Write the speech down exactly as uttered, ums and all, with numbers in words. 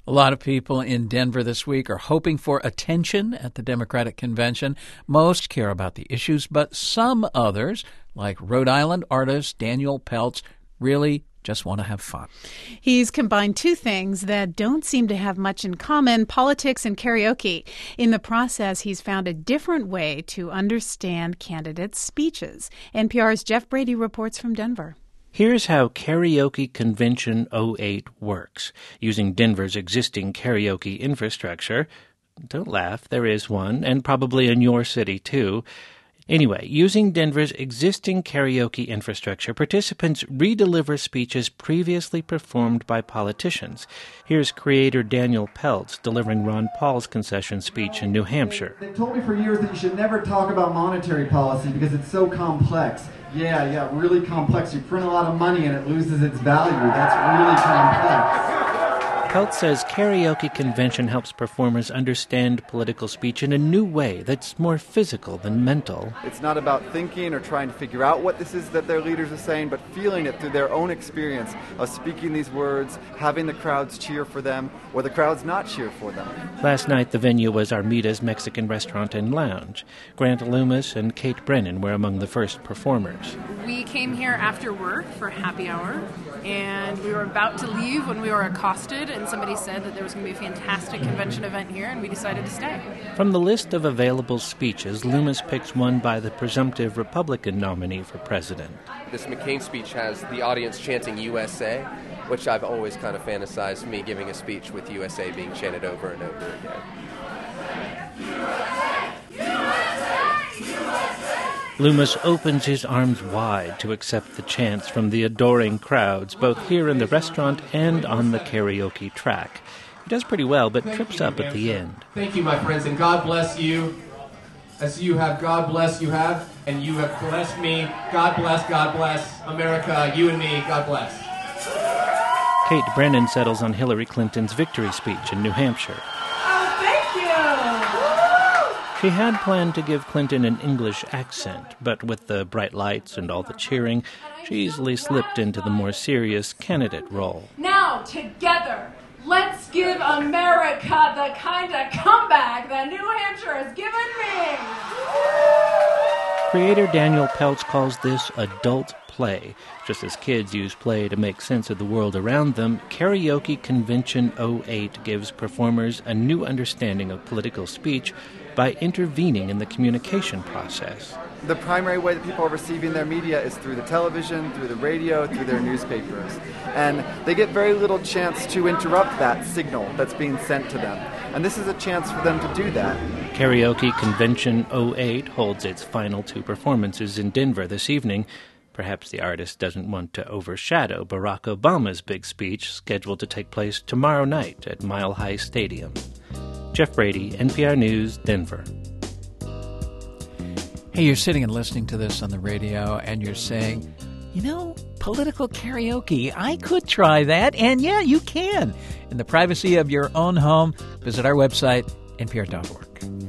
A lot of people in Denver this week are hoping for attention at the Democratic convention. Most care about the issues, but some others, like Rhode Island artist Daniel Peltz, really just want to have fun. He's combined two things that don't seem to have much in common, politics and karaoke. In the process, he's found a different way to understand candidates' speeches. N P R's Jeff Brady reports from Denver. Here's how Karaoke Convention oh eight works. Using Denver's existing karaoke infrastructure, don't laugh, there is one, and probably in your city too. Anyway, using Denver's existing karaoke infrastructure, participants redeliver speeches previously performed by politicians. Here's creator Daniel Peltz delivering Ron Paul's concession speech in New Hampshire. They've told me for years that you should never talk about monetary policy because it's so complex. Yeah, yeah, really complex. You print a lot of money and it loses its value. That's really complex. Peltz says Karaoke Convention helps performers understand political speech in a new way that's more physical than mental. It's not about thinking or trying to figure out what this is that their leaders are saying, but feeling it through their own experience of speaking these words, having the crowds cheer for them, or the crowds not cheer for them. Last night, the venue was Armita's Mexican Restaurant and Lounge. Grant Loomis and Kate Brennan were among the first performers. We came here after work for happy hour, and we were about to leave when we were accosted, and somebody said that there was going to be a fantastic convention event here, and we decided to stay. From the list of available speeches, Loomis picks one by the presumptive Republican nominee for president. This McCain speech has the audience chanting U S A, which I've always kind of fantasized me giving a speech with U S A being chanted over and over again. Loomis opens his arms wide to accept the chants from the adoring crowds, both here in the restaurant and on the karaoke track. He does pretty well, but trips up at the end. Thank you, my friends, and God bless you. As you have, God bless you have, and you have blessed me. God bless, God bless America, you and me, God bless. Kate Brennan settles on Hillary Clinton's victory speech in New Hampshire. Oh, thank you! She had planned to give Clinton an English accent, but with the bright lights and all the cheering, she easily slipped into the more serious candidate role. Now, together, let's give America the kind of comeback that New Hampshire has given me! Creator Daniel Peltz calls this adult play. Just as kids use play to make sense of the world around them, Karaoke Convention oh eight gives performers a new understanding of political speech by intervening in the communication process. The primary way that people are receiving their media is through the television, through the radio, through their newspapers. And they get very little chance to interrupt that signal that's being sent to them. And this is a chance for them to do that. Karaoke Convention oh eight holds its final two performances in Denver this evening. Perhaps the artist doesn't want to overshadow Barack Obama's big speech scheduled to take place tomorrow night at Mile High Stadium. Jeff Brady, N P R News, Denver. Hey, you're sitting and listening to this on the radio, and you're saying, you know, political karaoke, I could try that. And yeah, you can. In the privacy of your own home, visit our website, N P R dot org.